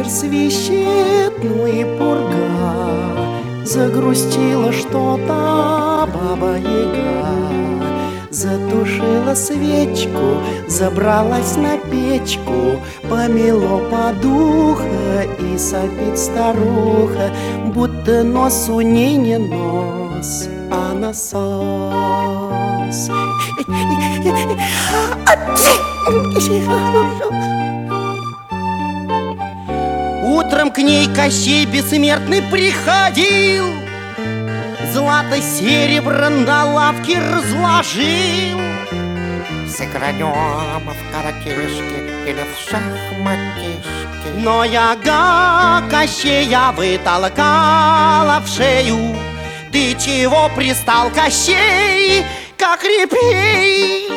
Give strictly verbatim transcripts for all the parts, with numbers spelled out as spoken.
ветер свищет, ну и пурга. Загрустила что-то Баба-Яга. Затушила свечку, забралась на печку, помело подуха и сопит старуха, будто нос у ней не нос, а насос. Утром к ней Кощей Бессмертный приходил, злато серебро на лавке разложил. Сыгранем в каратишки или в шахматишки. Но яга Кощея вытолкала в шею. Ты чего пристал, Кощей, как репей?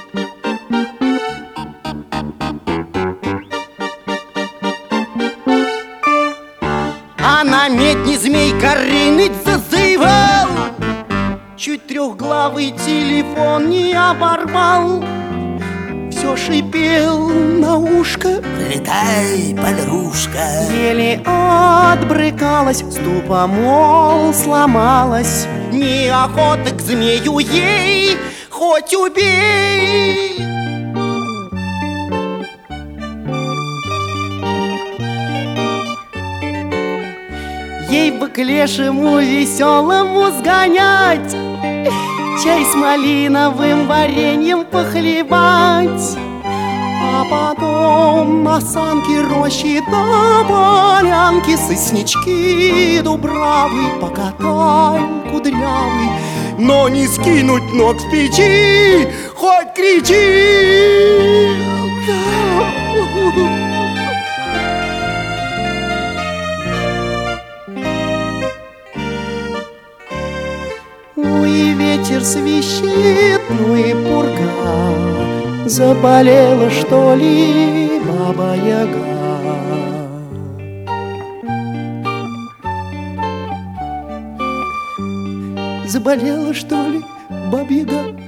А на медне змей Горыныч зазывал, чуть трехглавый телефон не оборвал. Все шипел на ушко: прилетай, подружка. Еле отбрыкалась, ступа, мол, сломалась. Неохота к змею ей, хоть убей. Ей бы к лешему веселому сгонять, чай с малиновым вареньем похлебать, а потом на санки рощи до полянки соснички дубравы покатай кудрявый, но не скинуть ног с печи, хоть кричи. Ну и ветер свищет, ну и пурга. Заболела, что ли, Баба-Яга? Заболела, что ли, Баба-Яга?